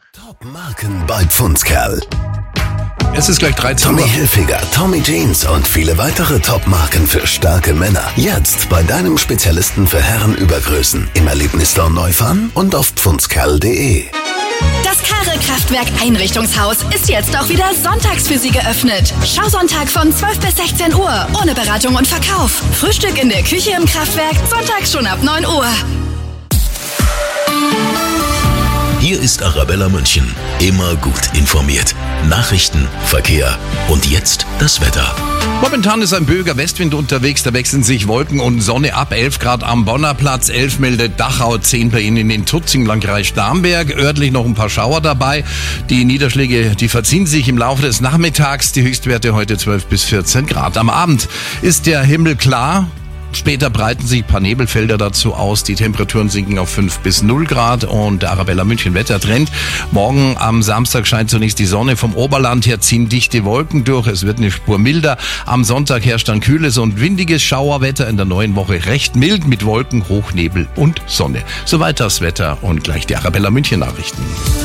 Top-Marken bei Pfundskerl. Es ist gleich 13 Uhr. Tommy Hilfiger, Tommy Jeans und viele weitere Top-Marken für starke Männer. Jetzt bei deinem Spezialisten für Herrenübergrößen. Im Erlebnisstore Neufahren und auf pfundskerl.de. Das Karre-Kraftwerk Einrichtungshaus ist jetzt auch wieder sonntags für Sie geöffnet. Schausonntag von 12 bis 16 Uhr. Ohne Beratung und Verkauf. Frühstück in der Küche im Kraftwerk. Sonntags schon ab 9 Uhr. Hier ist Arabella München. Immer gut informiert. Nachrichten, Verkehr und jetzt das Wetter. Momentan ist ein böiger Westwind unterwegs, da wechseln sich Wolken und Sonne ab. 11 Grad am Bonner Platz, 11 meldet Dachau, 10 bei Ihnen in den Tutzing, Landkreis Starnberg. Örtlich noch ein paar Schauer dabei. Die Niederschläge, die verziehen sich im Laufe des Nachmittags. Die Höchstwerte heute 12 bis 14 Grad. Am Abend ist der Himmel klar. Später breiten sich ein paar Nebelfelder dazu aus. Die Temperaturen sinken auf 5 bis 0 Grad und der Arabella München Wettertrend. Morgen am Samstag scheint zunächst die Sonne. Vom Oberland her ziehen dichte Wolken durch. Es wird eine Spur milder. Am Sonntag herrscht dann kühles und windiges Schauerwetter. In der neuen Woche recht mild mit Wolken, Hochnebel und Sonne. Soweit das Wetter und gleich die Arabella München Nachrichten.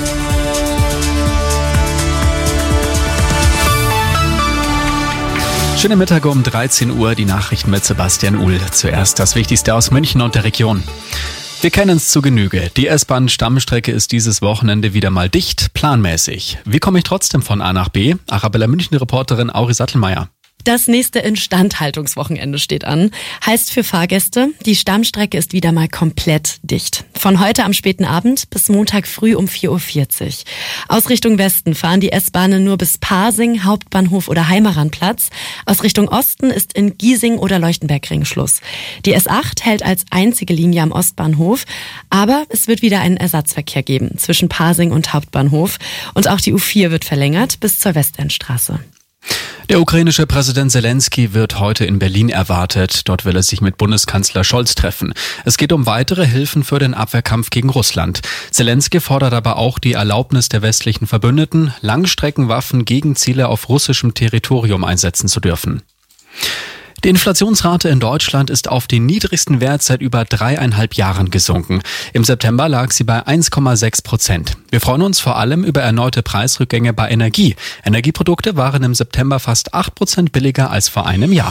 Schönen Mittag um 13 Uhr, die Nachrichten mit Sebastian Uhl. Zuerst das Wichtigste aus München und der Region. Wir kennen es zu Genüge. Die S-Bahn-Stammstrecke ist dieses Wochenende wieder mal dicht, planmäßig. Wie komme ich trotzdem von A nach B? Arabella München-Reporterin Auri Sattelmeier. Das nächste Instandhaltungswochenende steht an. Heißt für Fahrgäste, die Stammstrecke ist wieder mal komplett dicht. Von heute am späten Abend bis Montag früh um 4.40 Uhr. Aus Richtung Westen fahren die S-Bahnen nur bis Pasing, Hauptbahnhof oder Heimeranplatz. Aus Richtung Osten ist in Giesing oder Leuchtenbergring Schluss. Die S8 hält als einzige Linie am Ostbahnhof, aber es wird wieder einen Ersatzverkehr geben zwischen Pasing und Hauptbahnhof. Und auch die U4 wird verlängert bis zur Westendstraße. Der ukrainische Präsident Zelensky wird heute in Berlin erwartet. Dort will er sich mit Bundeskanzler Scholz treffen. Es geht um weitere Hilfen für den Abwehrkampf gegen Russland. Zelensky fordert aber auch die Erlaubnis der westlichen Verbündeten, Langstreckenwaffen gegen Ziele auf russischem Territorium einsetzen zu dürfen. Die Inflationsrate in Deutschland ist auf den niedrigsten Wert seit über 3,5 Jahren gesunken. Im September lag sie bei 1,6%. Wir freuen uns vor allem über erneute Preisrückgänge bei Energie. Energieprodukte waren im September fast 8% billiger als vor einem Jahr.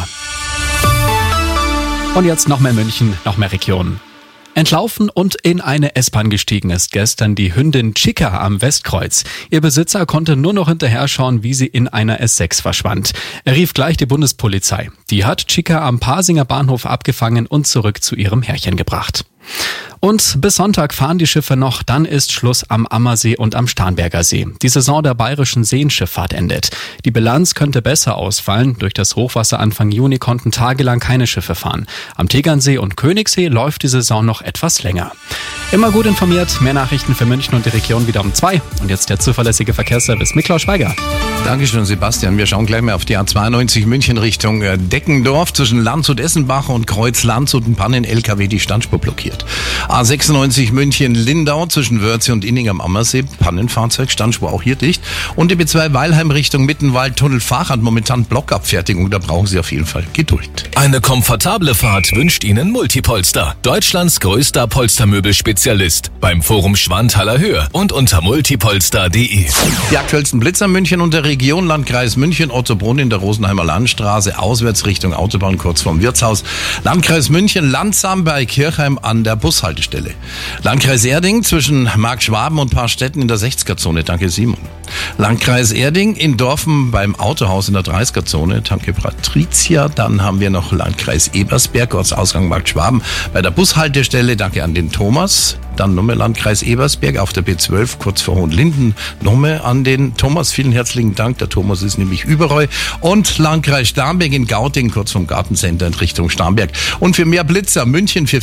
Und jetzt noch mehr München, noch mehr Regionen. Entlaufen und in eine S-Bahn gestiegen ist gestern die Hündin Chica am Westkreuz. Ihr Besitzer konnte nur noch hinterher schauen, wie sie in einer S6 verschwand. Er rief gleich die Bundespolizei. Die hat Chica am Pasinger Bahnhof abgefangen und zurück zu ihrem Herrchen gebracht. Und bis Sonntag fahren die Schiffe noch, dann ist Schluss am Ammersee und am Starnberger See. Die Saison der bayerischen Seenschifffahrt endet. Die Bilanz könnte besser ausfallen. Durch das Hochwasser Anfang Juni konnten tagelang keine Schiffe fahren. Am Tegernsee und Königssee läuft die Saison noch etwas länger. Immer gut informiert, mehr Nachrichten für München und die Region wieder um 2. Und jetzt der zuverlässige Verkehrsservice mit Klaus Schweiger. Dankeschön, Sebastian. Wir schauen gleich mal auf die A92 München Richtung Deckendorf. Zwischen Landshut-Essenbach und Kreuz-Landshut ein Pannen-LKW die Standspur blockiert. A96 München-Lindau zwischen Wörthsee und Inning am Ammersee. Pannenfahrzeug, Standspur auch hier dicht. Und die B2 Weilheim Richtung Mittenwald-Tunnel Fahrrad momentan Blockabfertigung. Da brauchen Sie auf jeden Fall Geduld. Eine komfortable Fahrt wünscht Ihnen Multipolster. Deutschlands größter Polstermöbelspezialist. Beim Forum Schwanthaler Höhe und unter multipolster.de. Die aktuellsten Blitzer München und der Region. Landkreis München, Ottobrunn in der Rosenheimer Landstraße, auswärts Richtung Autobahn kurz vorm Wirtshaus. Landkreis München, Landsam bei Kirchheim an der Bushaltestelle. Landkreis Erding zwischen Markschwaben und Paarstetten in der 60er-Zone. Danke, Simon. Landkreis Erding in Dorfen beim Autohaus in der 30er-Zone. Danke, Patricia. Dann haben wir noch Landkreis Ebersberg, Ortsausgang Markschwaben bei der Bushaltestelle. Danke an den Thomas. Dann nochmal Landkreis Ebersberg auf der B12 kurz vor Hohenlinden. Nochmal an den Thomas. Vielen herzlichen Dank. Der Thomas ist nämlich überall. Und Landkreis Starnberg in Gauting kurz vom Gartencenter in Richtung Starnberg. Und für mehr Blitzer München für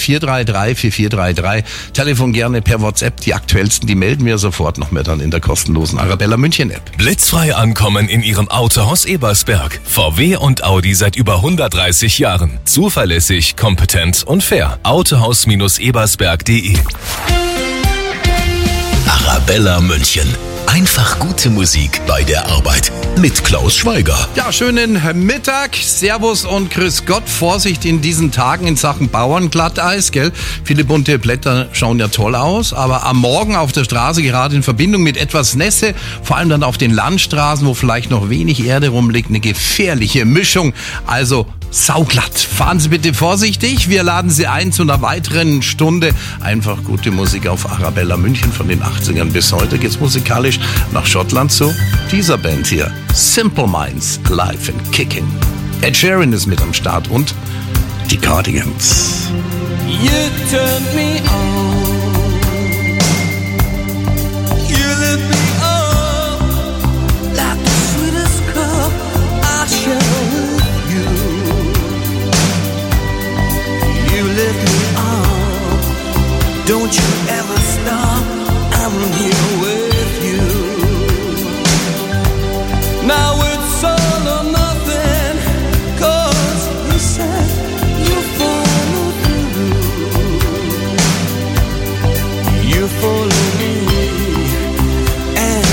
4433. Telefon gerne per WhatsApp. Die aktuellsten, die melden wir sofort noch mehr dann in der kostenlosen Arabella München App. Blitzfrei ankommen in Ihrem Autohaus Ebersberg. VW und Audi seit über 130 Jahren. Zuverlässig, kompetent und fair. Autohaus-ebersberg.de. Arabella München. Einfach gute Musik bei der Arbeit mit Klaus Schweiger. Ja, schönen Mittag, Servus und Grüß Gott. Vorsicht in diesen Tagen in Sachen Bauernglatteis, gell? Viele bunte Blätter schauen ja toll aus, aber am Morgen auf der Straße, gerade in Verbindung mit etwas Nässe, vor allem dann auf den Landstraßen, wo vielleicht noch wenig Erde rumliegt, eine gefährliche Mischung. Also sauglatt. Fahren Sie bitte vorsichtig. Wir laden Sie ein zu einer weiteren Stunde. Einfach gute Musik auf Arabella München von den 80ern bis heute. Geht's musikalisch nach Schottland zu dieser Band hier. Simple Minds, Alive and Kicking. Ed Sheeran ist mit am Start und die Cardigans. You turned me on. You lit me up like the sweetest cup I share with you. You lit me up. Don't you ever stop. I'm here with you. Now it's all or nothing, 'cause you said you follow through. You follow me, and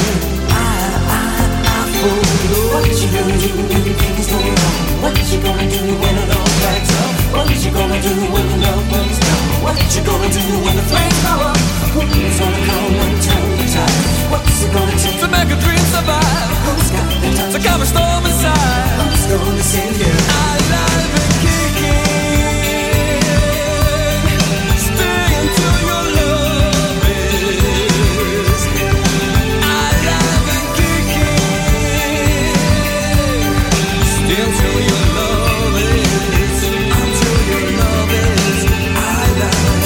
I follow. What you gonna do when the things go wrong? What you gonna do when it all cracks up? What you gonna do when the love burns down? What you gonna do when the flames go up? Who's gonna come and turn the tide? What's it gonna take to make a dream survive? Who's got the time to calm a storm inside? Who's gonna save you? Alive and kicking. Stay until your love is alive and kicking. Stay until your love is, until your love is alive.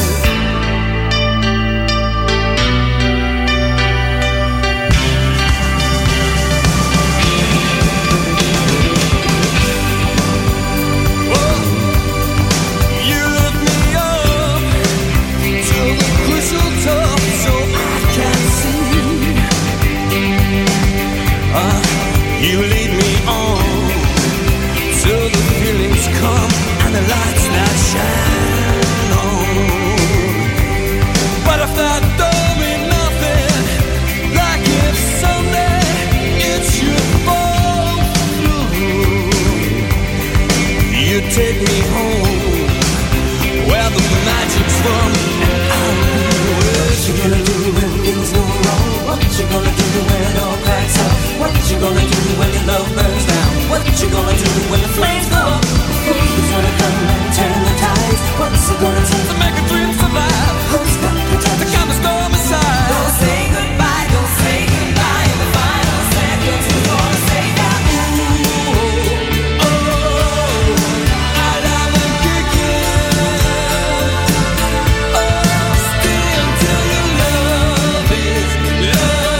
You lead me on till the feelings come and the lights that shine on. But if that don't mean nothing, like if someday it should fall through, you take me home where the magic's from, and I'll be with you. What you gonna do when things go wrong? What you gonna do when it all cracks up? What you gonna do when your love burns down? What you gonna do when the flames go up? Who's gonna come and turn the tides? What's it gonna take to make a dream survive? Who's got the time to calm the storm inside? Don't say goodbye, don't say goodbye. In the final seconds, who's gonna say that? Ooh, oh, I love and kicking. Oh, stay until your love is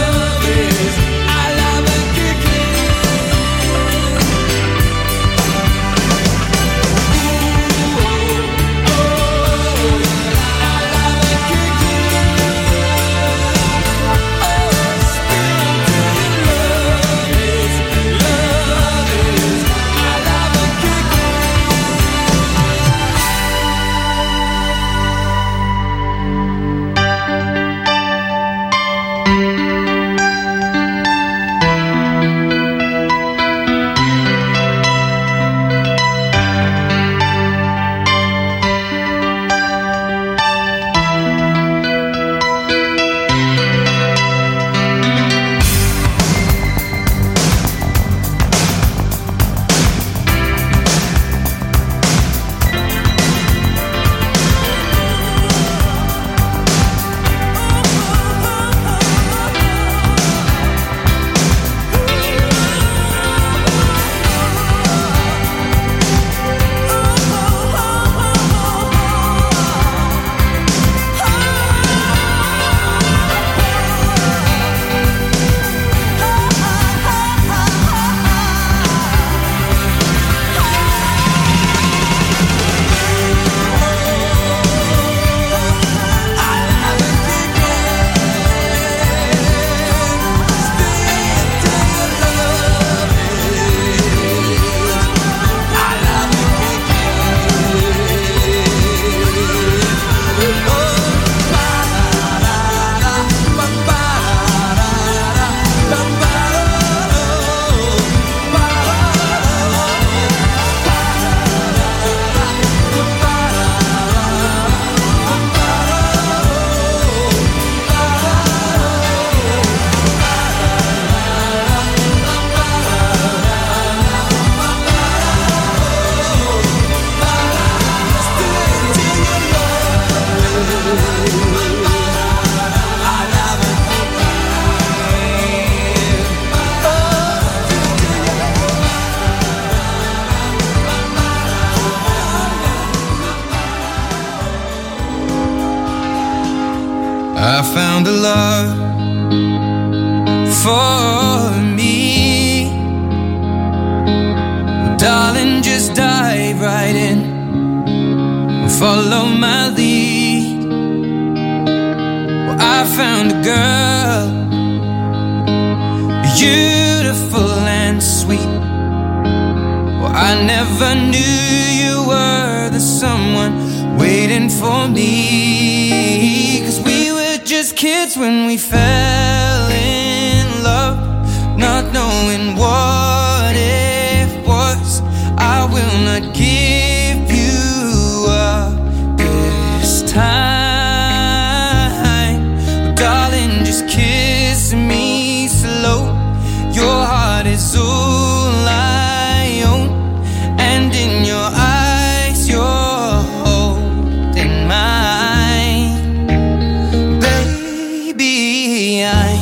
alive and kicking. found a love for me. Well, darling, just dive right in and follow my lead. Well, I found a girl, beautiful and sweet. Well, I never knew you were the someone waiting for me. 'Cause we were just kids when we fell in love, not knowing what it was. I will not give you up this time. Darling, just kiss me slow. Your heart is all I own, and in your eyes you're holding mine. Baby, I'm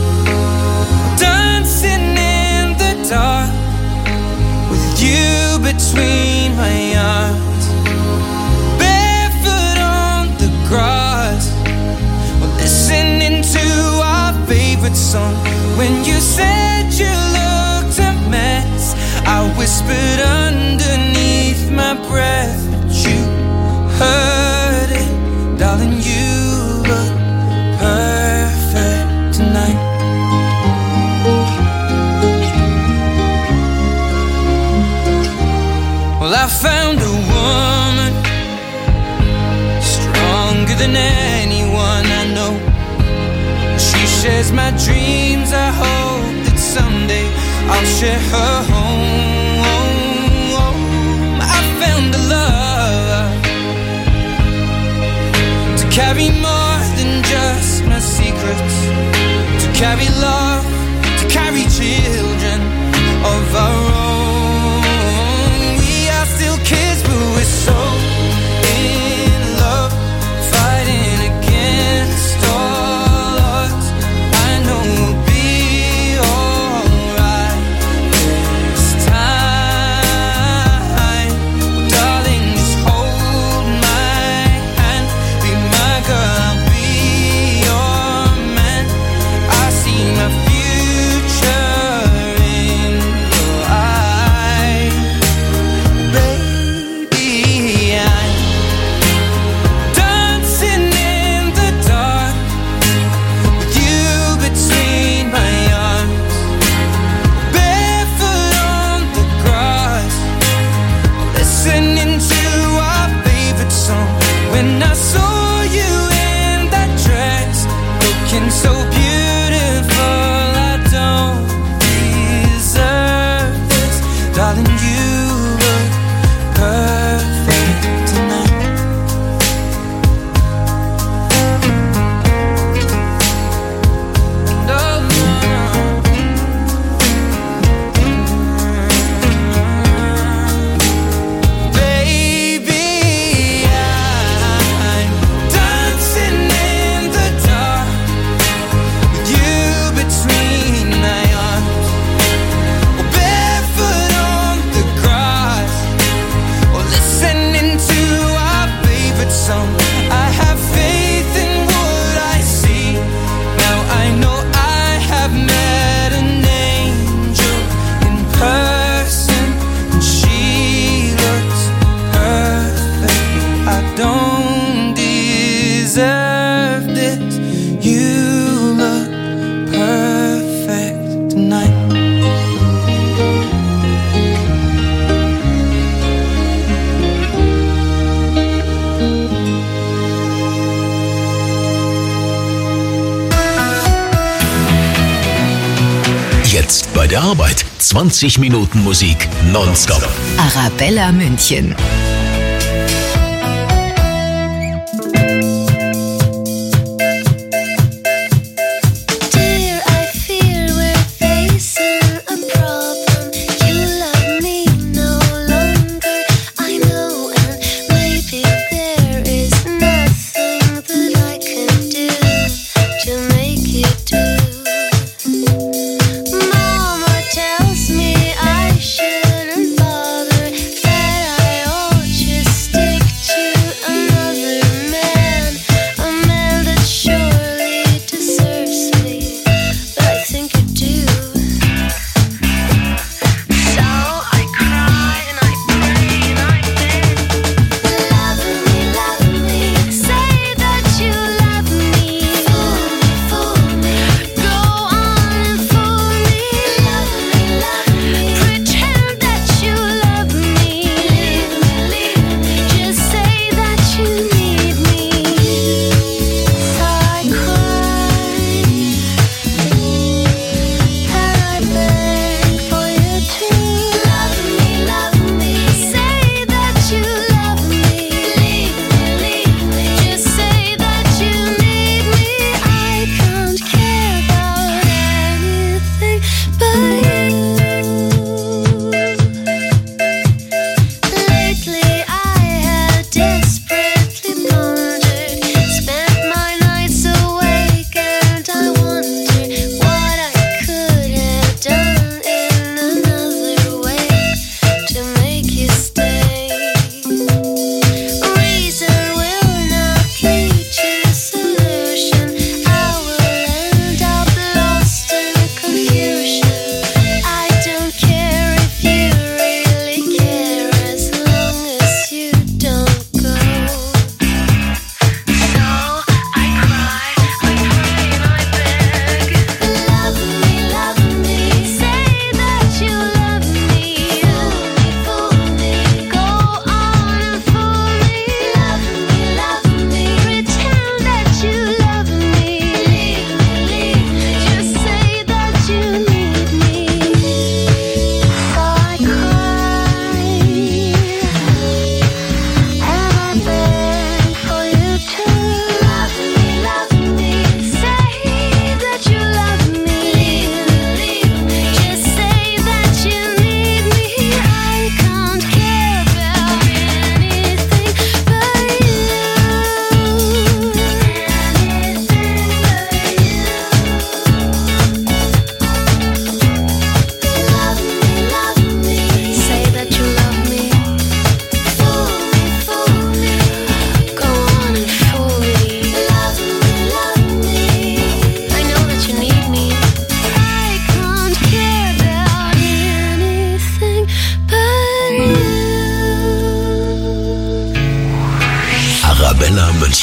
dancing in the dark with you between my arms, barefoot on the grass, listening to our favorite song. When you said you looked a mess, I whispered underneath my breath, but you heard it. Darling, you look perfect tonight. Well, I found a woman stronger than anyone I know. She shares my dreams. I hope that someday I'll share her home. I found a love to carry more than just my secrets, to carry love, to carry children of our own. We are still kids, but we're so in love, fighting against all odds. I know we'll be alright this time. Darling, just hold my hand, be my girl, I'll be your man. I see my future in your eyes. Baby, I'm dancing in the dark with you between my arms, barefoot on the grass, listening to our favorite song. When I saw you in that dress, looking so beautiful, I don't deserve this. Darling, you look perfect tonight. No, no, baby, I'm dancing in the dark with you between my arms, barefoot on the grass, or listening to our favorite song. I have faith in what I see. Now I know I have met an angel in person, and she looks perfect. I don't deserve this. You look perfect tonight. Jetzt bei der Arbeit 20 Minuten Musik nonstop. Arabella München. Dear, I fear we're facing a problem. You love me no longer, I know, and maybe there is nothing that I can do to make it do. Mama tells me I shouldn't bother, that I ought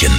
München.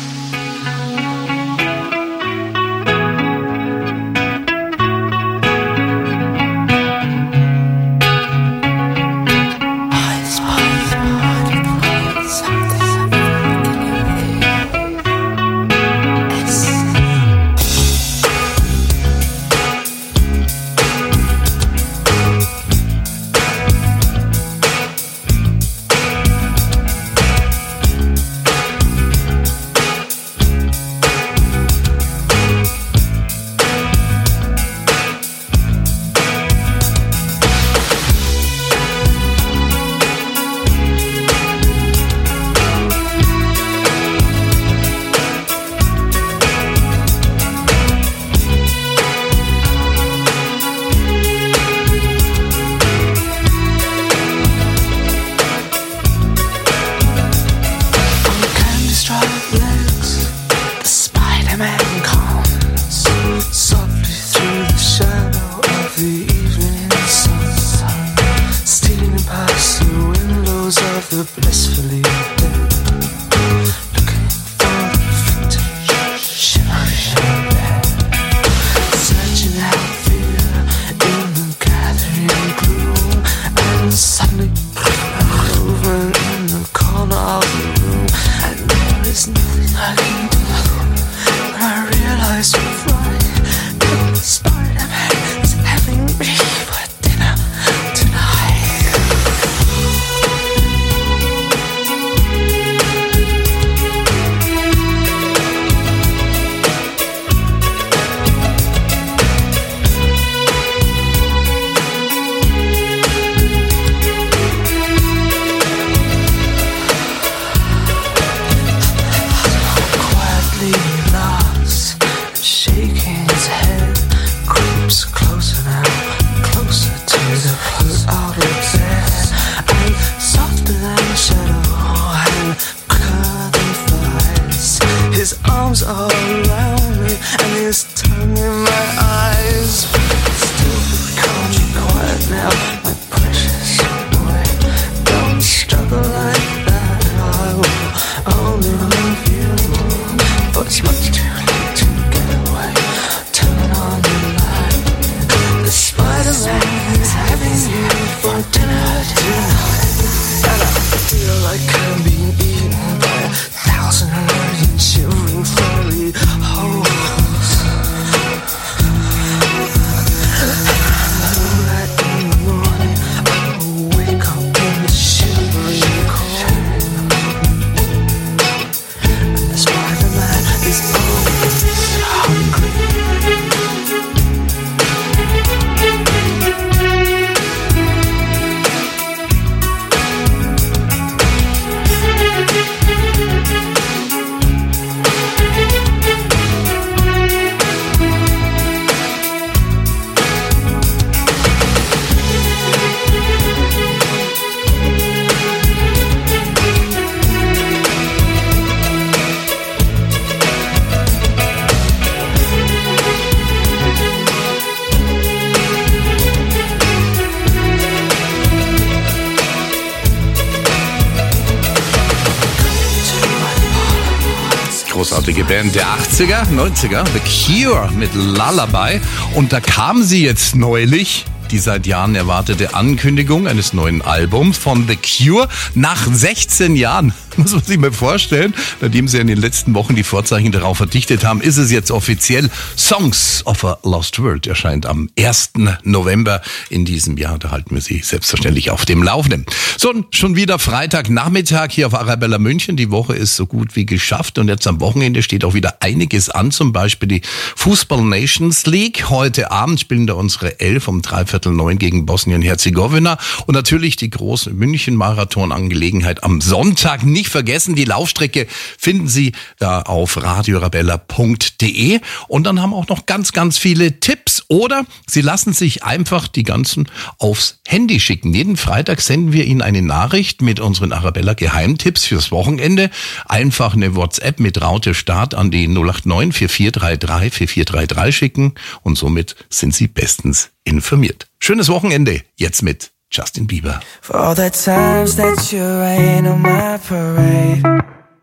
Großartige Band der 80er, 90er, The Cure mit Lullaby. Und da kam sie jetzt neulich, die seit Jahren erwartete Ankündigung eines neuen Albums von The Cure nach 16 Jahren. Muss man sich mal vorstellen, nachdem sie in den letzten Wochen die Vorzeichen darauf verdichtet haben, ist es jetzt offiziell. Songs of a Lost World erscheint am 1. November in diesem Jahr. Da halten wir Sie selbstverständlich auf dem Laufenden. So, schon wieder Freitagnachmittag hier auf Arabella München. Die Woche ist so gut wie geschafft und jetzt am Wochenende steht auch wieder einiges an. Zum Beispiel die Fußball Nations League. Heute Abend spielen da unsere 11 um 8:45 gegen Bosnien-Herzegowina. Und natürlich die große München-Marathon-Angelegenheit am Sonntag. Nicht vergessen, die Laufstrecke finden Sie da auf radiorabella.de. Und dann haben wir auch noch ganz, ganz viele Tipps. Oder Sie lassen sich einfach die ganzen aufs Handy schicken. Jeden Freitag senden wir Ihnen eine Nachricht mit unseren Arabella Geheimtipps fürs Wochenende. Einfach eine WhatsApp mit Raute Start an die 089 4433 4433 schicken. Und somit sind Sie bestens informiert. Schönes Wochenende. Jetzt mit Justin Bieber. For all the times that you rain on my parade,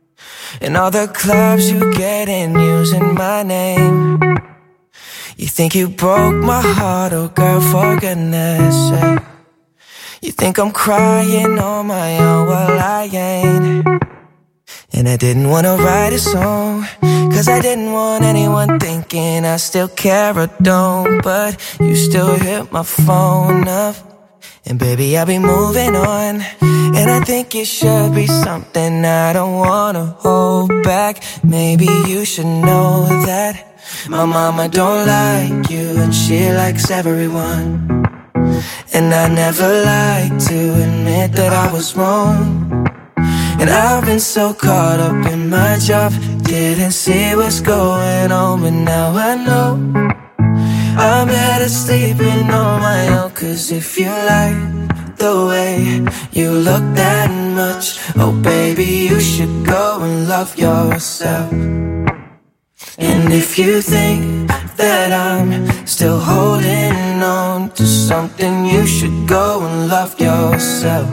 And all the clubs you get in using my name. You think you broke my heart, oh girl, for goodness sake. You think I'm crying on my own, well I ain't. And I didn't wanna write a song, cause I didn't want anyone thinking I still care or don't. But you still hit my phone up, and baby I'll be moving on. And I think it should be something I don't wanna hold back. Maybe you should know that my mama don't like you and she likes everyone. And I never like to admit that I was wrong. And I've been so caught up in my job, didn't see what's going on. But now I know I'm better sleeping on my own. Cause if you like the way you look that much, oh baby, you should go and love yourself. And if you think that I'm still holding on to something, you should go and love yourself.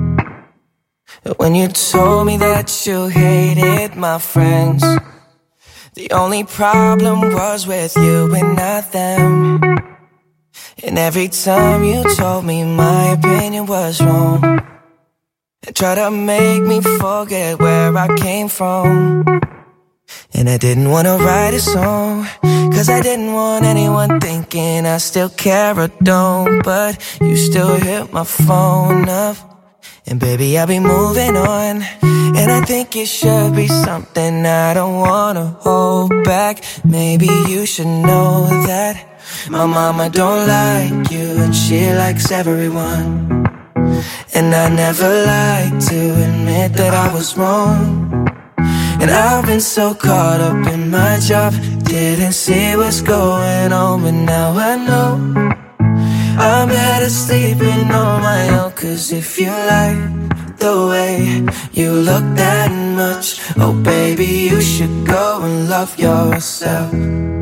When you told me that you hated my friends, the only problem was with you and not them. And every time you told me my opinion was wrong, and tried to make me forget where I came from. And I didn't wanna write a song, cause I didn't want anyone thinking I still care or don't. But you still hit my phone up, and baby I'll be moving on. And I think it should be something I don't wanna hold back. Maybe you should know that my mama don't like you and she likes everyone. And I never like to admit that I was wrong. And I've been so caught up in my job, didn't see what's going on. But now I know I'm better sleeping on my own. Cause if you like the way you look that much, oh baby, you should go and love yourself.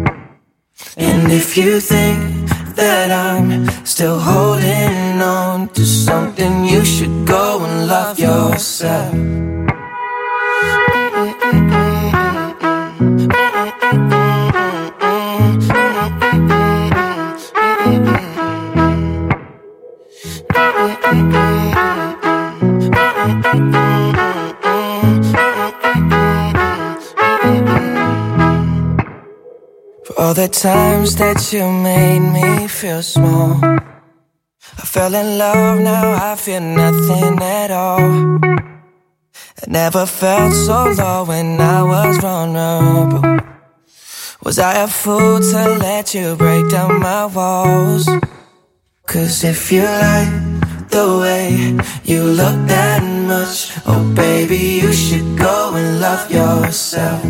And if you think that I'm still holding on to something, you should go and love yourself. For all the times that you made me feel small, I fell in love, now I feel nothing at all. I never felt so low when I was vulnerable. Was I a fool to let you break down my walls? Cause if you like the way you look that much, oh baby, you should go and love yourself.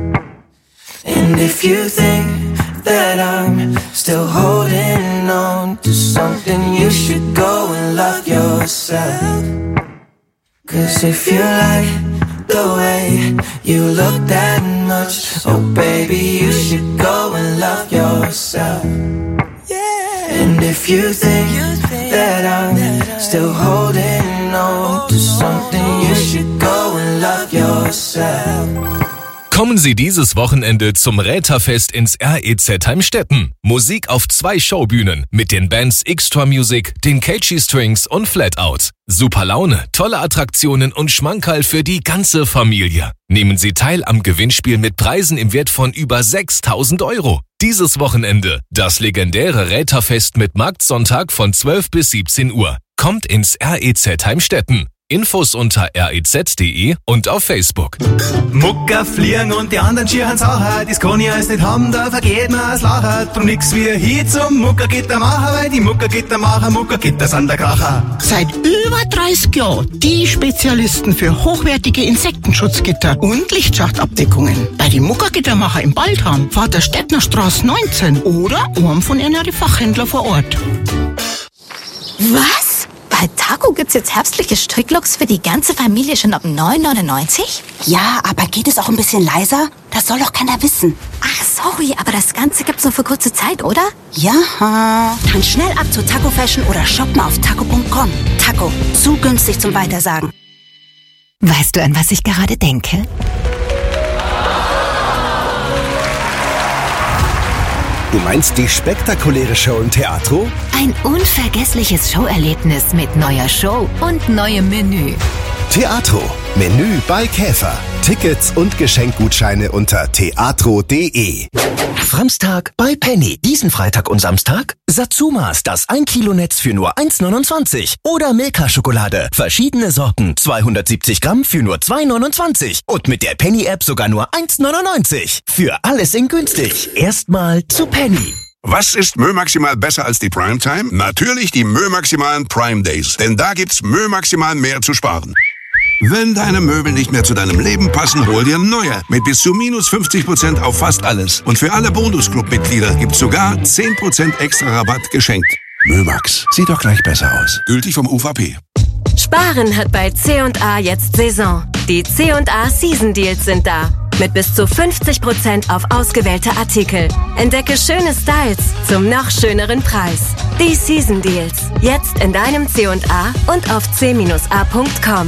And if you think that I'm still holding on to something, you should go and love yourself. Cause if you like the way you look that much, oh baby, you should go and love yourself. And if you think that I'm still holding on to something, you should go and love yourself. Kommen Sie dieses Wochenende zum Räterfest ins REZ Heimstetten. Musik auf 2 Showbühnen mit den Bands Extra Music, den KG Strings und Flatout. Super Laune, tolle Attraktionen und Schmankerl für die ganze Familie. Nehmen Sie teil am Gewinnspiel mit Preisen im Wert von über 6.000 €. Dieses Wochenende das legendäre Räterfest mit Marktsonntag von 12 bis 17 Uhr. Kommt ins REZ Heimstetten. Infos unter rez.de und auf Facebook. Mucker fliegen und die anderen schieren Sachen, das kann ich alles nicht haben, da vergeht mir das Lachen. Drum nix wie hier zum Muckergitter machen, weil die Muckergitter machen, Muckergitter sind der Kracher. Seit über 30 Jahren die Spezialisten für hochwertige Insektenschutzgitter und Lichtschachtabdeckungen. Bei den Muckergittermacher im Baldham, Vater Stettner Straße 19 oder einem von ihren Fachhändler vor Ort. Was? Bei Taco gibt's jetzt herbstliche Stricklooks für die ganze Familie schon ab 9,99? Ja, aber geht es auch ein bisschen leiser? Das soll doch keiner wissen. Ach, sorry, aber das Ganze gibt's nur für kurze Zeit, oder? Ja. Dann schnell ab zu Taco Fashion oder shoppen auf taco.com. Taco, zu günstig zum Weitersagen. Weißt du, an was ich gerade denke? Du meinst die spektakuläre Show im Theatro? Ein unvergessliches Showerlebnis mit neuer Show und neuem Menü. Theatro. Menü bei Käfer. Tickets und Geschenkgutscheine unter theatro.de. Samstag bei Penny. Diesen Freitag und Samstag Satsumas, das 1 Kilo Netz für nur 1,29. Oder Milka-Schokolade. Verschiedene Sorten, 270 Gramm für nur 2,29. Und mit der Penny-App sogar nur 1,99. Für alles in günstig. Erstmal zu Penny. Was ist Mö Maximal besser als die Primetime? Natürlich die Mö Maximalen Prime Days. Denn da gibt's Mö Maximal mehr zu sparen. Wenn deine Möbel nicht mehr zu deinem Leben passen, hol dir neue. Mit bis zu minus 50% auf fast alles. Und für alle Bonus-Club-Mitglieder gibt's sogar 10% extra Rabatt geschenkt. Mömax. Sieht doch gleich besser aus. Gültig vom UVP. Sparen hat bei C&A jetzt Saison. Die C&A Season Deals sind da. Mit bis zu 50% auf ausgewählte Artikel. Entdecke schöne Styles zum noch schöneren Preis. Die Season Deals. Jetzt in deinem C&A und auf c-a.com.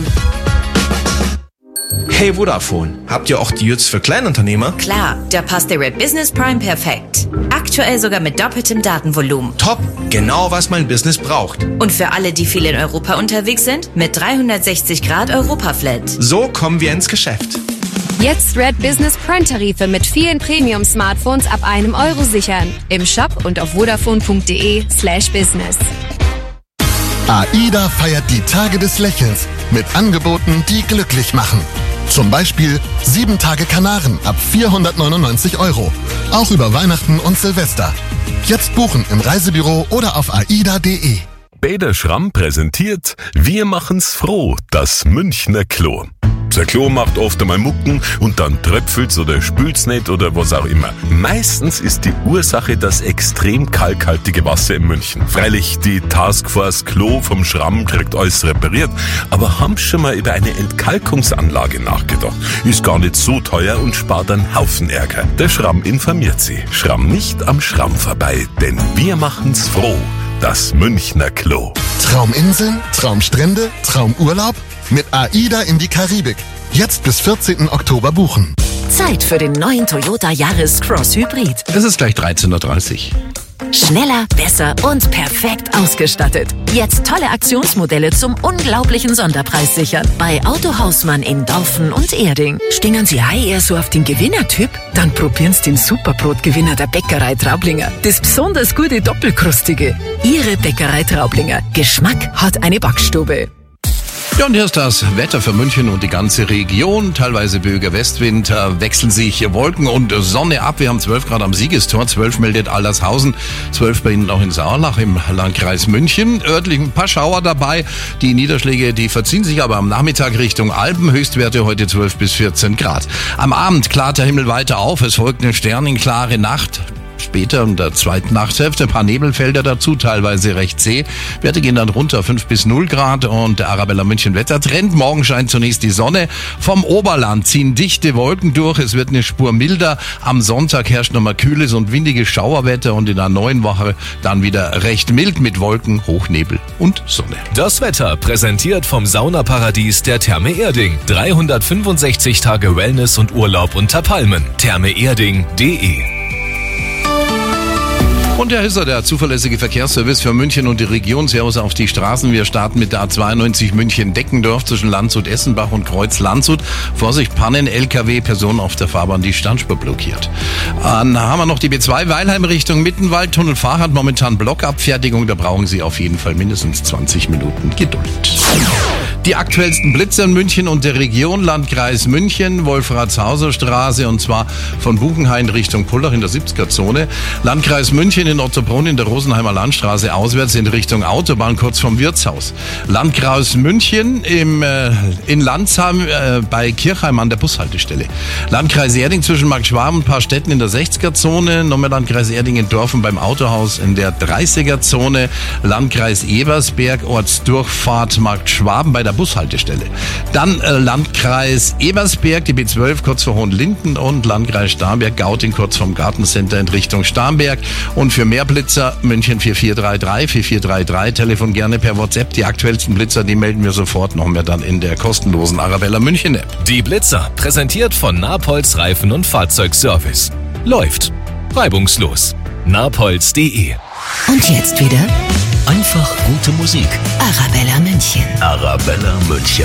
Hey Vodafone, habt ihr auch Deals für Kleinunternehmer? Klar, da passt der Red Business Prime perfekt. Aktuell sogar mit doppeltem Datenvolumen. Top, genau was mein Business braucht. Und für alle, die viel in Europa unterwegs sind, mit 360 Grad Europa-Flat. So kommen wir ins Geschäft. Jetzt Red Business Prime-Tarife mit vielen Premium-Smartphones ab €1 sichern. Im Shop und auf vodafone.de/business. AIDA feiert die Tage des Lächelns mit Angeboten, die glücklich machen. Zum Beispiel 7 Tage Kanaren ab 499 €. Auch über Weihnachten und Silvester. Jetzt buchen im Reisebüro oder auf aida.de. Bäder Schramm präsentiert Wir machen's froh, das Münchner Klo. Der Klo macht oft einmal Mucken und dann tröpfelt's oder spült's nicht oder was auch immer. Meistens ist die Ursache das extrem kalkhaltige Wasser in München. Freilich, die Taskforce Klo vom Schramm kriegt alles repariert, aber haben schon mal über eine Entkalkungsanlage nachgedacht. Ist gar nicht so teuer und spart einen Haufen Ärger. Der Schramm informiert Sie. Schramm nicht am Schramm vorbei, denn wir machen's froh. Das Münchner Klo. Trauminseln, Traumstrände, Traumurlaub? Mit AIDA in die Karibik. Jetzt bis 14. Oktober buchen. Zeit für den neuen Toyota Yaris Cross Hybrid. Es ist gleich 13:30 Uhr. Schneller, besser und perfekt ausgestattet. Jetzt tolle Aktionsmodelle zum unglaublichen Sonderpreis sichern. Bei Auto Hausmann in Dorfen und Erding. Stehen Sie eher so auf den Gewinnertyp? Dann probieren Sie den Superbrotgewinner der Bäckerei Traublinger. Das besonders gute Doppelkrustige. Ihre Bäckerei Traublinger. Geschmack hat eine Backstube. Ja, und hier ist das Wetter für München und die ganze Region. Teilweise böiger Westwind, wechseln sich Wolken und Sonne ab. Wir haben 12 Grad am Siegestor, 12 meldet Allershausen, 12 bei Ihnen auch in Saarlach im Landkreis München. Örtlich ein paar Schauer dabei. Die Niederschläge, die verziehen sich aber am Nachmittag Richtung Alpen. Höchstwerte heute 12 bis 14 Grad. Am Abend klart der Himmel weiter auf. Es folgt eine sternenklare Nacht. Später in der zweiten Nachtshälfte ein paar Nebelfelder dazu, teilweise recht zäh. Werte gehen dann runter 5 bis 0 Grad und der Arabella München Wettertrend. Morgen scheint zunächst die Sonne. Vom Oberland ziehen dichte Wolken durch. Es wird eine Spur milder. Am Sonntag herrscht nochmal kühles und windiges Schauerwetter und in der neuen Woche dann wieder recht mild mit Wolken, Hochnebel und Sonne. Das Wetter präsentiert vom Saunaparadies der Therme Erding. 365 Tage Wellness und Urlaub unter Palmen. thermeerding.de. Und hier ist er, der zuverlässige Verkehrsservice für München und die Region. Servus auf die Straßen. Wir starten mit der A92 München-Deckendorf zwischen Landshut, Essenbach und Kreuz Landshut. Vorsicht, Pannen, LKW, Personen auf der Fahrbahn, die Standspur blockiert. Dann haben wir noch die B2 Weilheim Richtung Mittenwald. Tunnel Fahrrad, momentan Blockabfertigung. Da brauchen Sie auf jeden Fall mindestens 20 Minuten Geduld. Die aktuellsten Blitzer in München und der Region, Landkreis München, Wolfratshauser Straße und zwar von Buchenhain Richtung Pullach in der 70er-Zone. Landkreis München in Ottobrunn in der Rosenheimer Landstraße auswärts in Richtung Autobahn kurz vom Wirtshaus. Landkreis München in Landsheim bei Kirchheim an der Bushaltestelle. Landkreis Erding zwischen Markt Schwaben und ein paar Städten in der 60er-Zone. Nochmal Landkreis Erding in Dorfen beim Autohaus in der 30er-Zone. Landkreis Ebersberg, Ortsdurchfahrt Markt Schwaben bei der Bushaltestelle. Dann Landkreis Ebersberg, die B12 kurz vor Hohenlinden und Landkreis Starnberg, Gauting kurz vom Gartencenter in Richtung Starnberg. Und für mehr Blitzer München 4433, Telefon gerne per WhatsApp. Die aktuellsten Blitzer, die melden wir sofort noch mehr dann in der kostenlosen Arabella München App. Die Blitzer, präsentiert von Napolz Reifen- und Fahrzeugservice. Läuft. reibungslos. napolz.de. Und jetzt wieder Einfach gute Musik. Arabella München. Arabella München.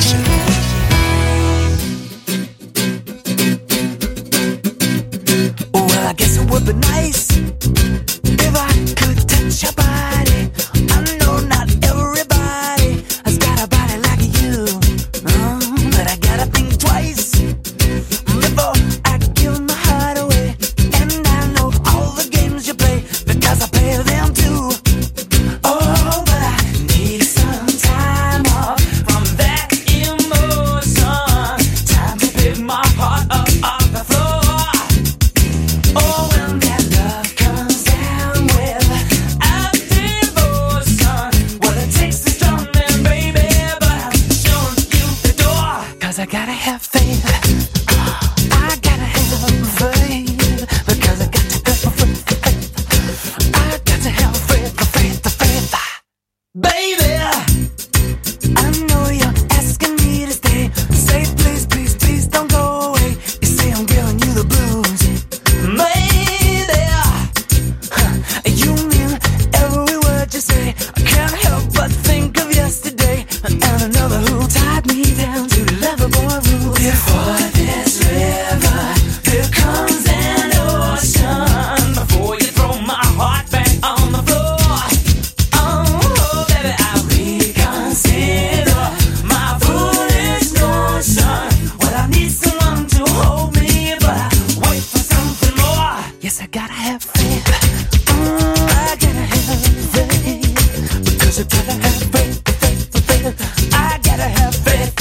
Well, I guess it would be nice if I could touch your body. I know not everybody has got a body like you, but I gotta think twice before I give my heart away. And I know all the games you play because I play them too. Oh, but I need some time off from that emotion. Time to pick my heart up off the floor. Oh, when that love comes down with a devotion, well, it takes a strong man, baby, but I'm showing you the door. 'Cause I gotta have faith. I gotta have faith. Because I got to have faith. I got to have faith, faith. Baby, I know you're asking me to stay. Say please, please, please don't go away. You say I'm giving you the blues. Maybe you mean every word you say. I can't help but think of yesterday and another who tied me down to lovable rules. Before this river, there comes an ocean. Before you throw my heart back on the floor. Oh, baby, I reconsider my foolish notion. Well, I need someone to hold me, but I wait for something more. Yes, I gotta have faith. I gotta have faith. Because I gotta have faith. I gotta have faith.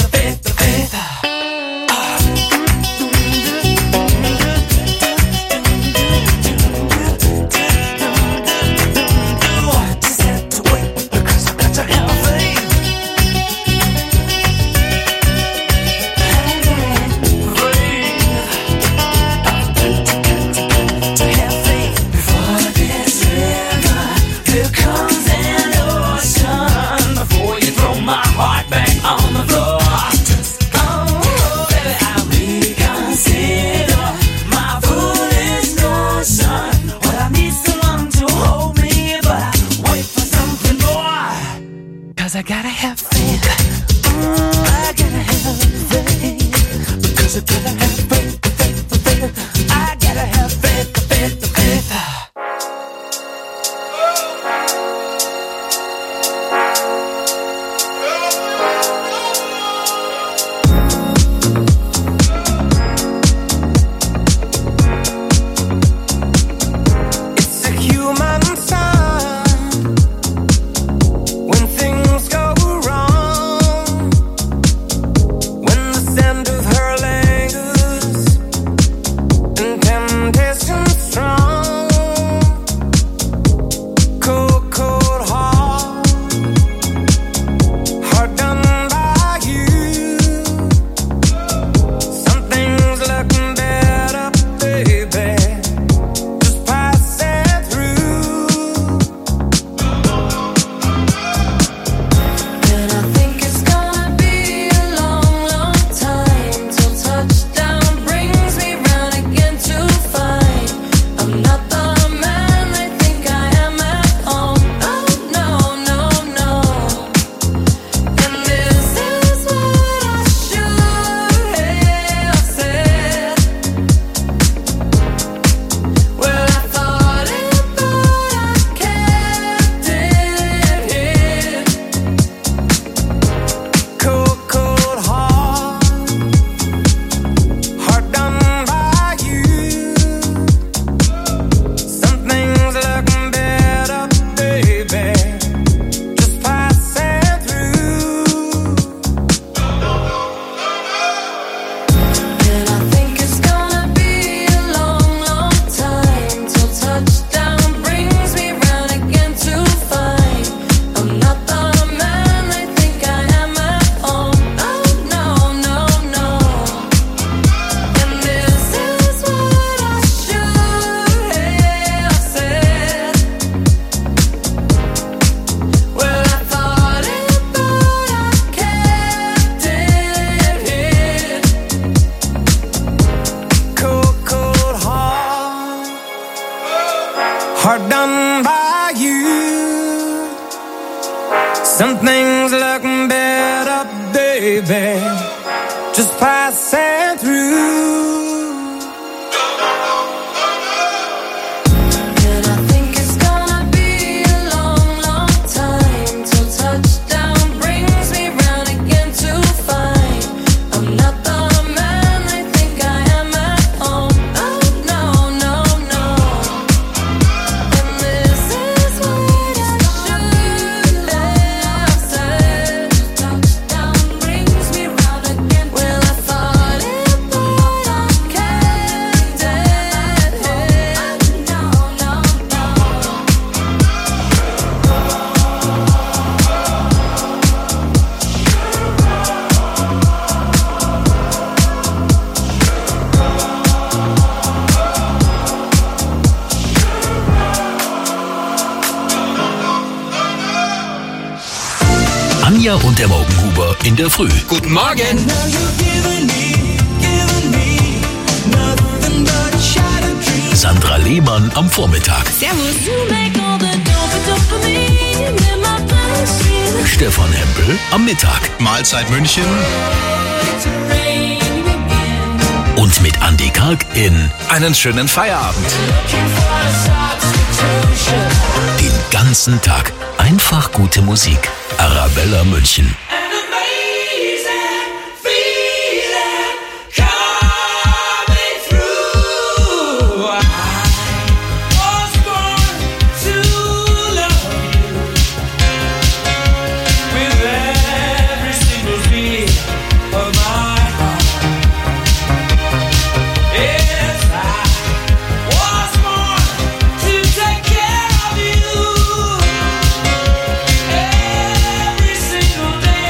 Just have to wait because I got to have faith. To have faith. Before this river, there comes an ocean. Before you throw my heart back on the floor. Oh, baby, I reconsider my foolish notion. Well, I need someone to hold me, but I wait for something more. 'Cause I gotta have faith. I gotta have faith. Because I gotta have faith. I gotta have faith. It's a human sign when things go wrong. Something's looking better, baby. Just passing through. And I think it's gonna be a long, long time till touchdown brings me round again to find I'm not the man I think I am at home. Oh no, no, no. And this is what I should have said. Touchdown brings me round again. Well, I thought it, but I kept it. No, no, no. Anja und der Morgenhuber in der Früh. Guten Morgen. Sandra Lehmann am Vormittag. Servus. Stefan Hempel am Mittag. Mahlzeit München. Und mit Andy Karg in Einen schönen Feierabend. den ganzen Tag einfach gute Musik. Arabella München. Every single day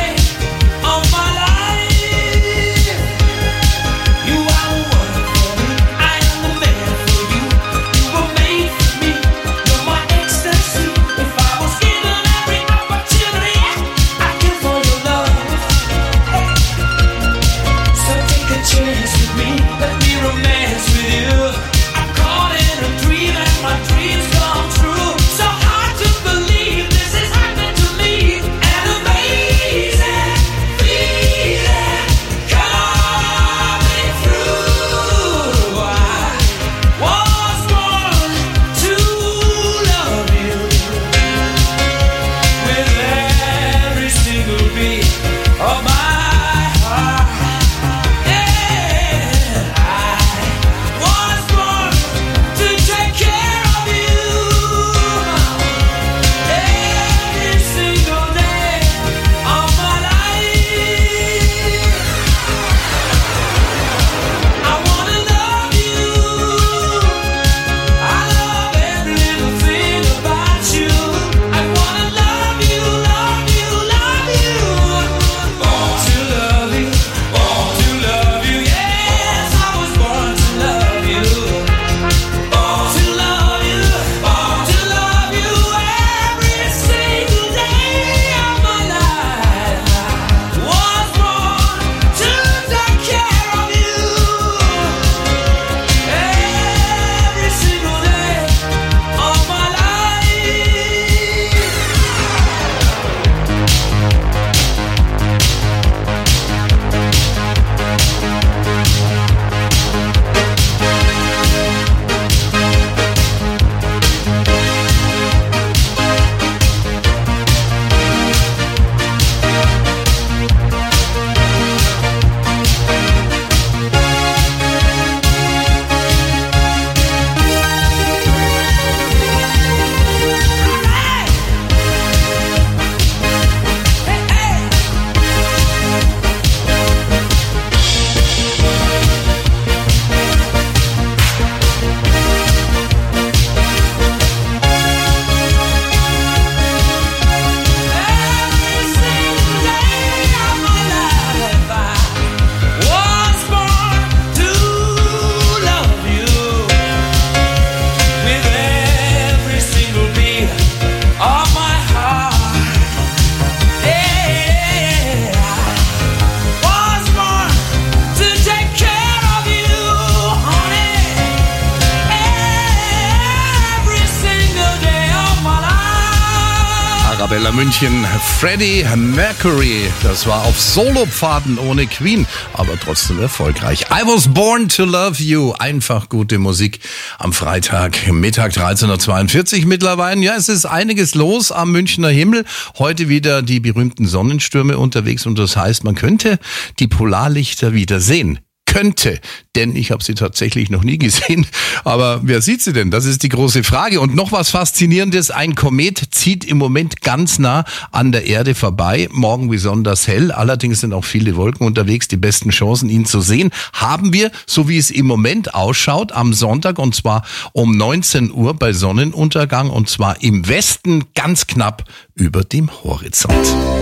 Arabella München, Freddie Mercury. Das war auf Solopfaden ohne Queen, aber trotzdem erfolgreich. I was born to love you. Einfach gute Musik am Freitag, Mittag 13.42 Uhr mittlerweile. Ja, es ist einiges los am Münchner Himmel. Heute wieder die berühmten Sonnenstürme unterwegs und das heißt, man könnte die Polarlichter wieder sehen. Könnte, denn ich habe sie tatsächlich noch nie gesehen. Aber wer sieht sie denn? Das ist die große Frage. Und noch was Faszinierendes, ein Komet zieht im Moment ganz nah an der Erde vorbei. Morgen besonders hell, allerdings sind auch viele Wolken unterwegs. Die besten Chancen, ihn zu sehen, haben wir, so wie es im Moment ausschaut, am Sonntag und zwar um 19 Uhr bei Sonnenuntergang und zwar im Westen ganz knapp über dem Horizont.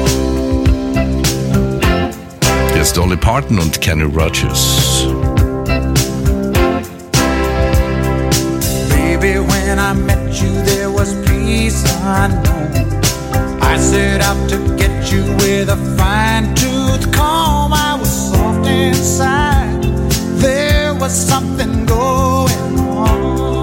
Hier ist Dolly Parton und Kenny Rogers. Baby, when I met you, there was peace unknown. I set out to get you with a fine-tooth comb. I was soft inside. There was something going on.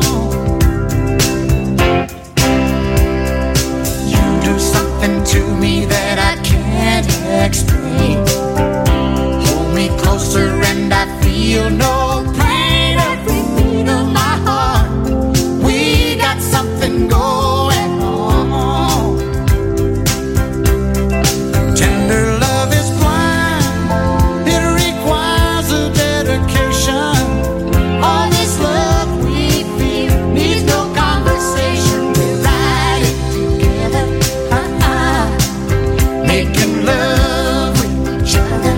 You do something to me that I can't explain. Closer and I feel no pain. Every beat of my heart, we got something going on. Tender love is blind, it requires a dedication. All this love we feel needs no conversation. We ride it together, making love with each other.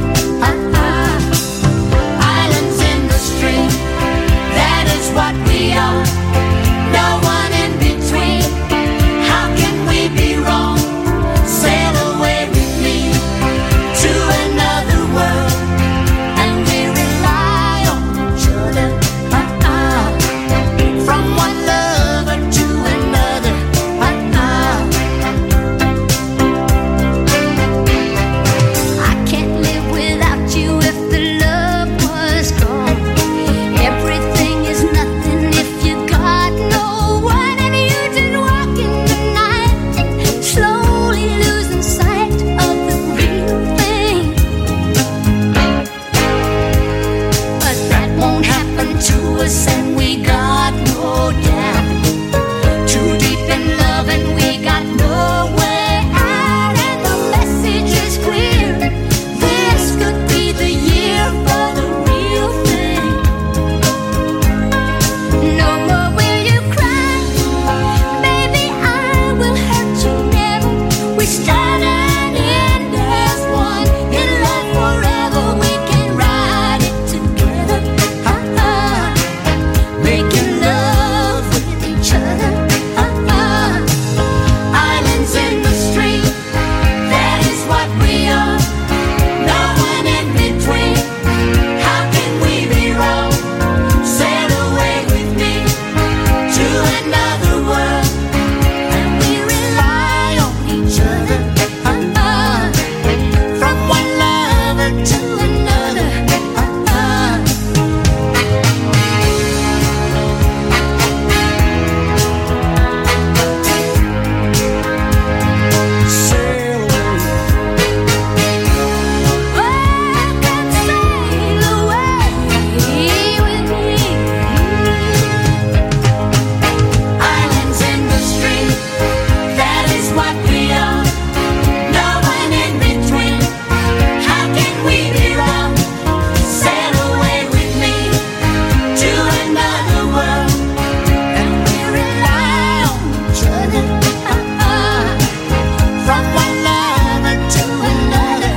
What we are, no one in between. How can we be wrong? Sail away with me to another world, and we rely on each other. From one lover to another. I can't live without you if the love was gone. Everything is nothing if you got no one, and you just walking the night, slowly losing sight of the real thing. But that won't happen to us, and we got no doubt. Too deep in love, and we got no way out, and the message is clear. This could be the year for the real thing. No more will you cry, baby, I will hurt you never. We start and end as one, in love forever, we can ride it together, making love with each other. Islands in the stream, that is what we are, no one in between. How can we be wrong? Sail away with me to another world, and we rely on each other. From one lover to another. Sail away. Oh, come sail away with me. Islands in the stream, that is what we are, no one in between. How can we be wrong? Sail away with me to another world, and we rely on each other. From one lover to another.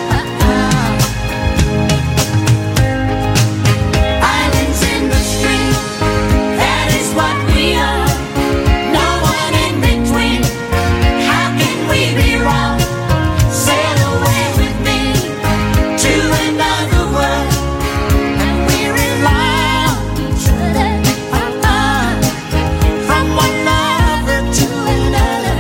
Islands in the stream, that is what we are, no one in between. How can we be wrong? Sail away with me to another world, and we rely on each other. From one lover to another.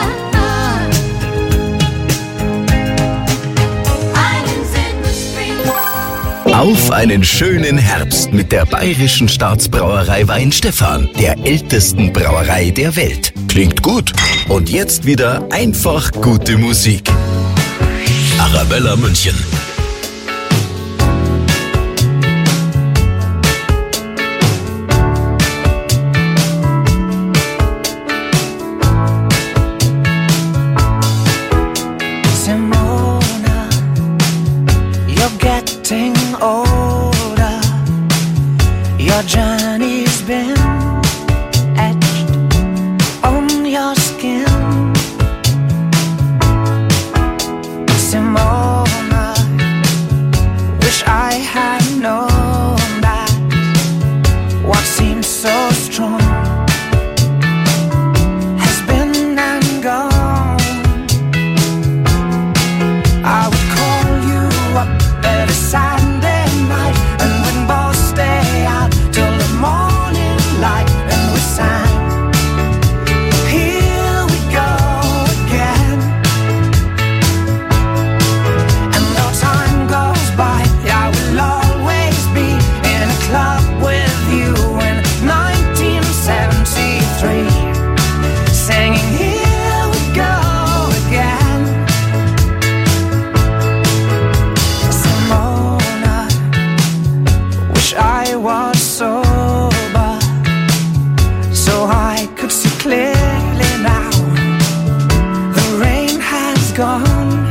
Islands in the stream. Auf einen schönen Herbst mit der Bayerischen Staatsbrauerei Weinstefan, der ältesten Brauerei der Welt. Klingt gut. Und jetzt wieder einfach gute Musik. Arabella München. Simona, you're getting older. Your journey's been etched on your skin. Simona, wish I had known that what seems so strong has been and gone. I would call you up every Saturday night, and we'd both stay out till the morning light, and we sang, here we go again. And though time goes by, I will always be in a club with you in 1973, singing, here we go again. Simona, wish I was sober so I could see clearly now. The rain has gone.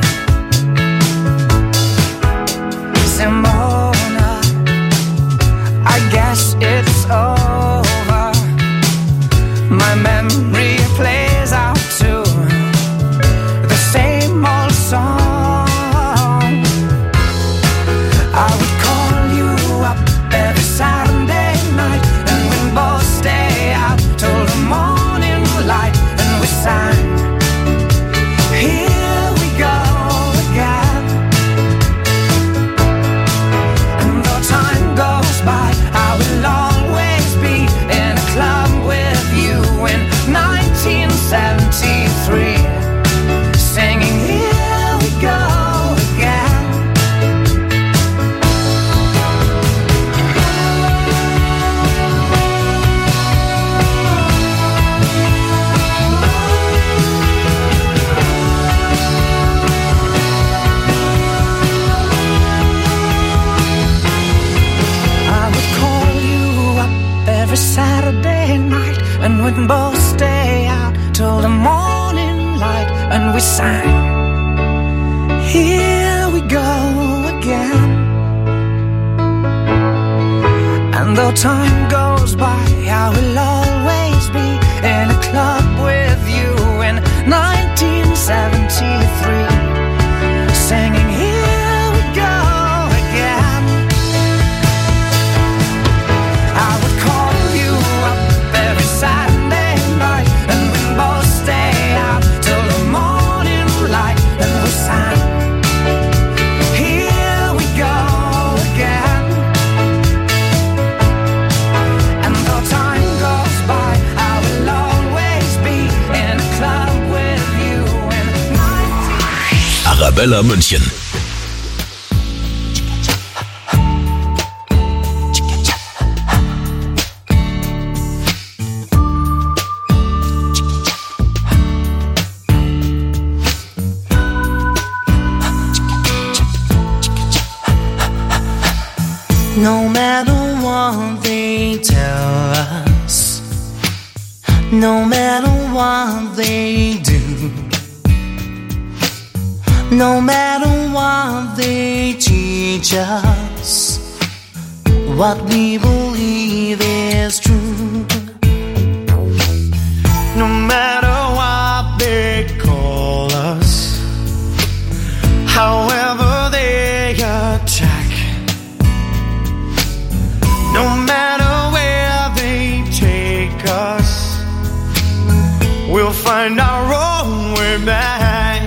Simona, I guess it's over. My memory plays out to the same old song. I would call you up every Saturday night, and we'd both stay out till the morning light, and we sang, here we go again. And though time goes by, I will always be in a club with you in 1973, singing, here we go again. I would call you up every Saturday night, and we'd both stay out till the morning light, and we sang, here we go again. And though time goes by, I will always be in a club with you in 1973, singing, here we go again. I would call you up every Saturday night, and we'd both stay out till the morning light, and we sang, here we go again. And though time goes by, I will always be in a club with you in 19... Arabella München. No matter what they tell us, no matter what they do, no matter what they teach us, what we believe is true. No matter what they call us, however they attack, no matter where they take us, we'll find our own way back.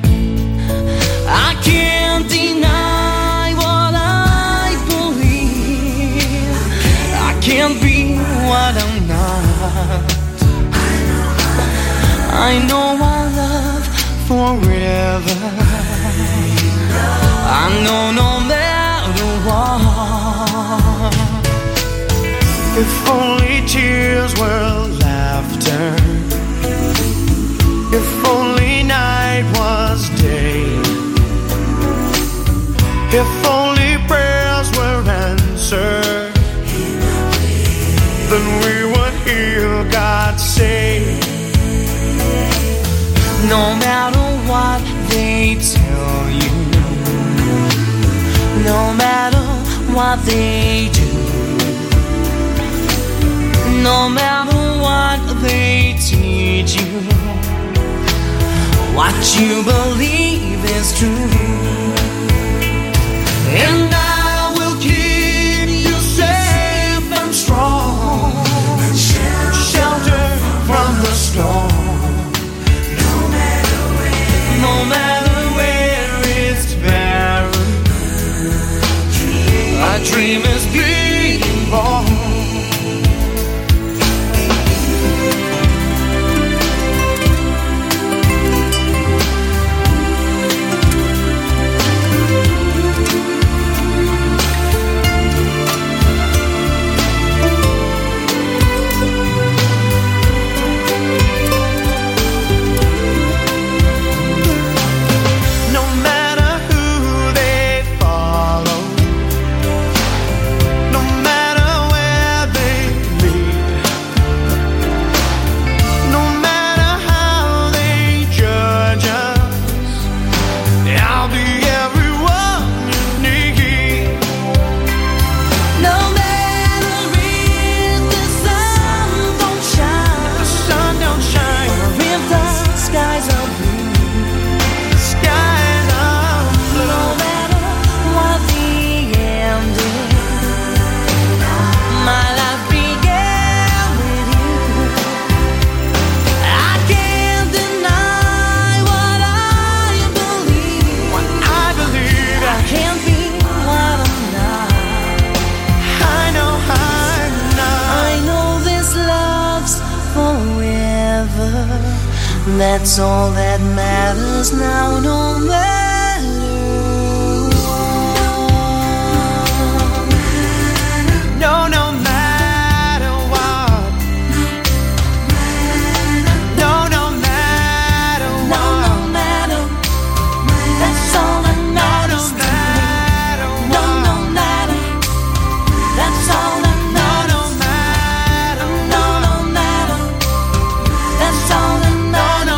I can't deny what I believe. I can't be what I'm not. I know I love forever. I know no matter what, if only tears were laughter, If only night was day. If only prayers were answered, then we would hear God say, no matter what they tell you, no matter what they do, no matter what they teach you, what you believe is true. And I will keep you safe and strong, shelter from the storm. No matter where it's barren, a dream is being born. That's all that matters now, no matter what. No, no matter what. No, no matter what. No, no matter. That's all that matters. No, no matter. That's all that matters. No, no matter. No, no matter. That's all that matters.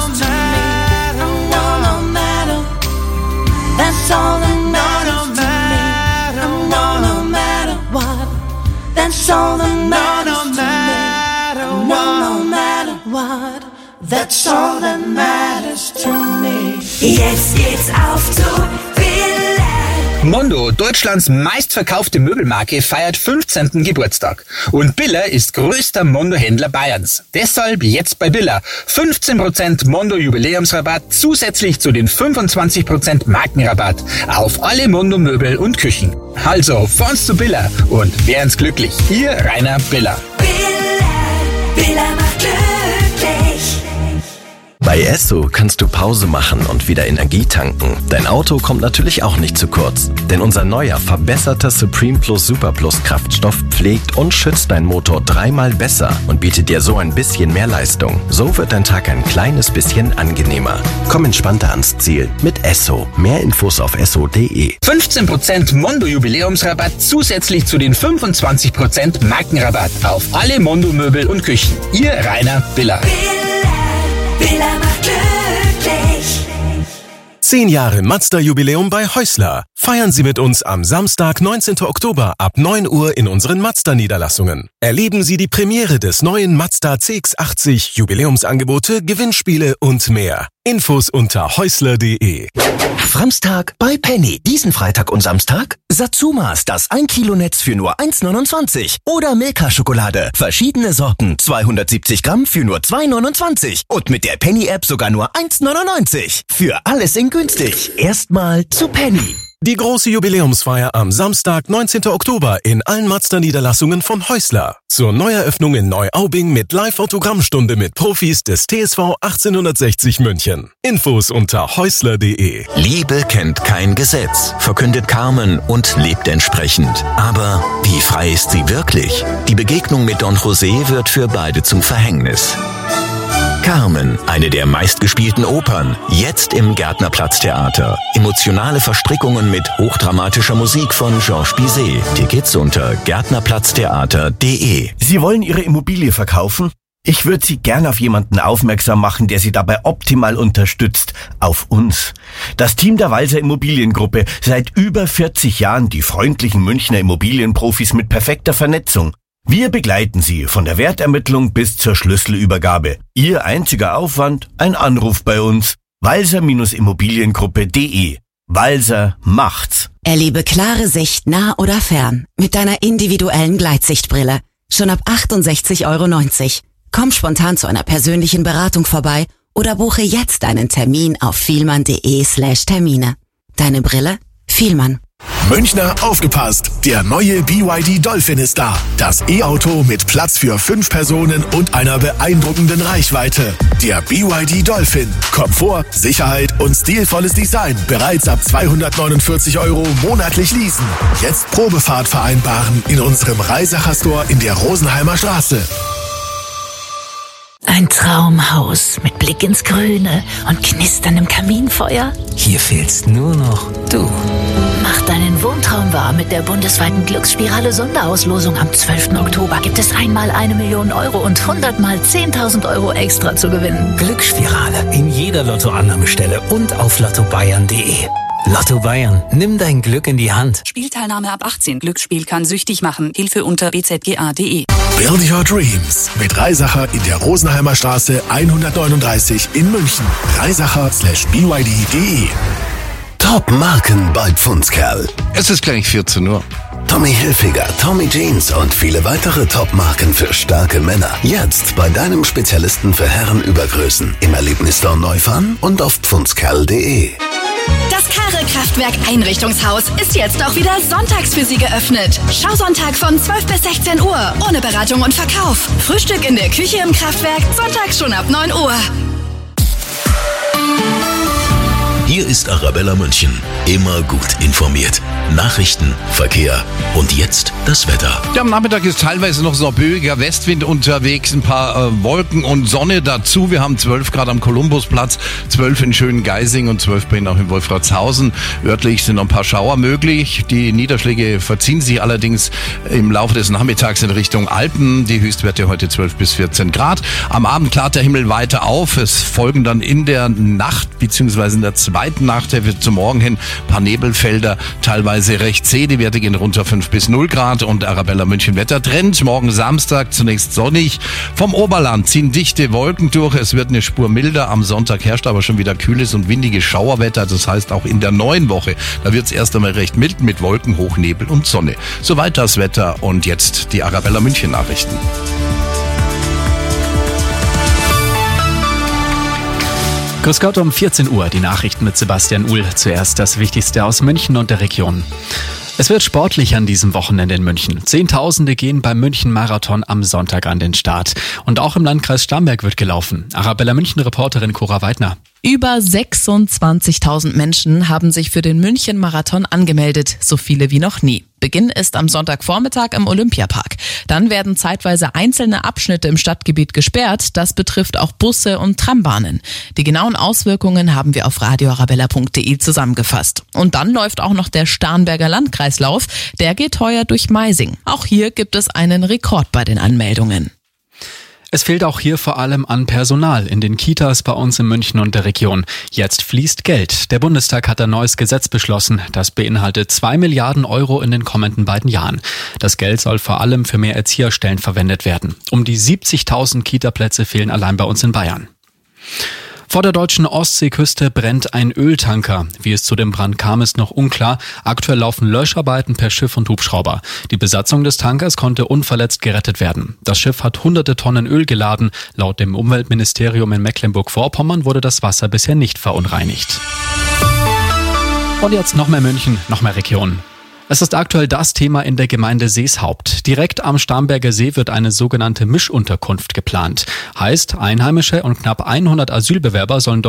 That's all that matters to me. No, no matter what. That's all that matters to me. No, no matter what. That's all that matters to me. Jetzt geht's auf zu Billa. Mondo, Deutschlands meistverkaufte Möbelmarke, feiert 15. Geburtstag. Und Billa ist größter Mondo-Händler Bayerns. Deshalb jetzt bei Billa 15% Mondo-Jubiläumsrabatt zusätzlich zu den 25% Markenrabatt auf alle Mondo-Möbel und Küchen. Also, fahrens zu Billa und werden's glücklich. Ihr Rainer Billa. Billa macht glücklich. Bei Esso kannst du Pause machen und wieder Energie tanken. Dein Auto kommt natürlich auch nicht zu kurz. Denn unser neuer, verbesserter Supreme Plus Super Plus Kraftstoff pflegt und schützt deinen Motor 3-mal besser und bietet dir so ein bisschen mehr Leistung. So wird dein Tag ein kleines bisschen angenehmer. Komm entspannter ans Ziel mit Esso. Mehr Infos auf esso.de. 15% Mondo-Jubiläumsrabatt zusätzlich zu den 25% Markenrabatt auf alle Mondo-Möbel und Küchen. Ihr Rainer Billa. Billa macht glücklich. 10 Jahre Mazda-Jubiläum bei Häusler. Feiern Sie mit uns am Samstag, 19. Oktober ab 9 Uhr in unseren Mazda-Niederlassungen. Erleben Sie die Premiere des neuen Mazda CX-80, Jubiläumsangebote, Gewinnspiele und mehr. Infos unter häusler.de. Samstag bei Penny. Diesen Freitag und Samstag Satsumas, das 1 Kilo Netz für nur 1,29. Oder Milka-Schokolade. Verschiedene Sorten, 270 Gramm für nur 2,29. Und mit der Penny-App sogar nur 1,99. Für alles in günstig. Erstmal zu Penny. Die große Jubiläumsfeier am Samstag, 19. Oktober in allen Mazda-Niederlassungen von Häusler. Zur Neueröffnung in Neuaubing mit Live-Autogrammstunde mit Profis des TSV 1860 München. Infos unter häusler.de. Liebe kennt kein Gesetz, verkündet Carmen und lebt entsprechend. Aber wie frei ist sie wirklich? Die Begegnung mit Don José wird für beide zum Verhängnis. Carmen, eine der meistgespielten Opern, jetzt im Gärtnerplatztheater. Emotionale Verstrickungen mit hochdramatischer Musik von Georges Bizet. Tickets unter gärtnerplatztheater.de. Sie wollen Ihre Immobilie verkaufen? Ich würde Sie gern auf jemanden aufmerksam machen, der Sie dabei optimal unterstützt. Auf uns. Das Team der Walser Immobiliengruppe. Seit über 40 Jahren die freundlichen Münchner Immobilienprofis mit perfekter Vernetzung. Wir begleiten Sie von der Wertermittlung bis zur Schlüsselübergabe. Ihr einziger Aufwand? Ein Anruf bei uns. walser-immobiliengruppe.de. Walser macht's. Erlebe klare Sicht nah oder fern mit deiner individuellen Gleitsichtbrille. Schon ab 68,90 €. Komm spontan zu einer persönlichen Beratung vorbei oder buche jetzt einen Termin auf vielmann.de/Termine. Deine Brille? Vielmann. Münchner, aufgepasst! Der neue BYD Dolphin ist da. Das E-Auto mit Platz für 5 Personen und einer beeindruckenden Reichweite. Der BYD Dolphin. Komfort, Sicherheit und stilvolles Design. Bereits ab 249 € monatlich leasen. Jetzt Probefahrt vereinbaren in unserem Reisacher Store in der Rosenheimer Straße. Ein Traumhaus mit Blick ins Grüne und knisterndem Kaminfeuer. Hier fehlst nur noch du. Mach deinen Wohntraum wahr mit der bundesweiten Glücksspirale Sonderauslosung. Am 12. Oktober gibt es einmal 1 Million € und 100 mal 10.000 € extra zu gewinnen. Glücksspirale in jeder Lottoannahmestelle und auf lottobayern.de. Lotto Bayern, nimm dein Glück in die Hand. Spielteilnahme ab 18. Glücksspiel kann süchtig machen. Hilfe unter bzga.de. Build Your Dreams mit Reisacher in der Rosenheimer Straße 139 in München. Reisacher/byd.de. Top-Marken bei Pfundskerl. Es ist gleich 14 Uhr. Tommy Hilfiger, Tommy Jeans und viele weitere Top-Marken für starke Männer. Jetzt bei deinem Spezialisten für Herrenübergrößen. Im Erlebnisstore Neufahren und auf pfundskerl.de. Das Karre-Kraftwerk Einrichtungshaus ist jetzt auch wieder sonntags für Sie geöffnet. Schausonntag von 12 bis 16 Uhr. Ohne Beratung und Verkauf. Frühstück in der Küche im Kraftwerk. Sonntags schon ab 9 Uhr. Hier ist Arabella München. Immer gut informiert. Nachrichten, Verkehr und jetzt das Wetter. Ja, am Nachmittag ist teilweise noch so böiger Westwind unterwegs, ein paar Wolken und Sonne dazu. Wir haben 12 Grad am Kolumbusplatz, 12 in Schöngeising und 12 bei Ihnen auch in Wolfratshausen. Örtlich sind noch ein paar Schauer möglich. Die Niederschläge verziehen sich allerdings im Laufe des Nachmittags in Richtung Alpen. Die Höchstwerte heute 12 bis 14 Grad. Am Abend klart der Himmel weiter auf. Es folgen dann in der Nacht bzw. in der zweiten Nachthälfte zum Morgen hin ein paar Nebelfelder, teilweise recht zäh. Die Werte gehen runter 5 bis 0 Grad und Arabella München Wettertrend. Morgen Samstag zunächst sonnig. Vom Oberland ziehen dichte Wolken durch. Es wird eine Spur milder. Am Sonntag herrscht aber schon wieder kühles und windiges Schauerwetter. Das heißt auch in der neuen Woche. Da wird es erst einmal recht mild mit Wolken, Hochnebel und Sonne. Soweit das Wetter und jetzt die Arabella München Nachrichten. Grüß Gott, um 14 Uhr die Nachrichten mit Sebastian Uhl. Zuerst das Wichtigste aus München und der Region. Es wird sportlich an diesem Wochenende in München. Zehntausende gehen beim München-Marathon am Sonntag an den Start. Und auch im Landkreis Starnberg wird gelaufen. Arabella München-Reporterin Cora Weidner. Über 26.000 Menschen haben sich für den München-Marathon angemeldet, so viele wie noch nie. Beginn ist am Sonntagvormittag im Olympiapark. Dann werden zeitweise einzelne Abschnitte im Stadtgebiet gesperrt. Das betrifft auch Busse und Trambahnen. Die genauen Auswirkungen haben wir auf radioarabella.de zusammengefasst. Und dann läuft auch noch der Starnberger Landkreislauf. Der geht heuer durch Meising. Auch hier gibt es einen Rekord bei den Anmeldungen. Es fehlt auch hier vor allem an Personal in den Kitas bei uns in München und der Region. Jetzt fließt Geld. Der Bundestag hat ein neues Gesetz beschlossen. Das beinhaltet 2 Milliarden € in den kommenden beiden Jahren. Das Geld soll vor allem für mehr Erzieherstellen verwendet werden. Um die 70.000 Kita-Plätze fehlen allein bei uns in Bayern. Vor der deutschen Ostseeküste brennt ein Öltanker. Wie es zu dem Brand kam, ist noch unklar. Aktuell laufen Löscharbeiten per Schiff und Hubschrauber. Die Besatzung des Tankers konnte unverletzt gerettet werden. Das Schiff hat hunderte Tonnen Öl geladen. Laut dem Umweltministerium in Mecklenburg-Vorpommern wurde das Wasser bisher nicht verunreinigt. Und jetzt noch mehr München, noch mehr Region. Es ist aktuell das Thema in der Gemeinde Seeshaupt. Direkt am Starnberger See wird eine sogenannte Mischunterkunft geplant. Heißt, Einheimische und knapp 100 Asylbewerber sollen dort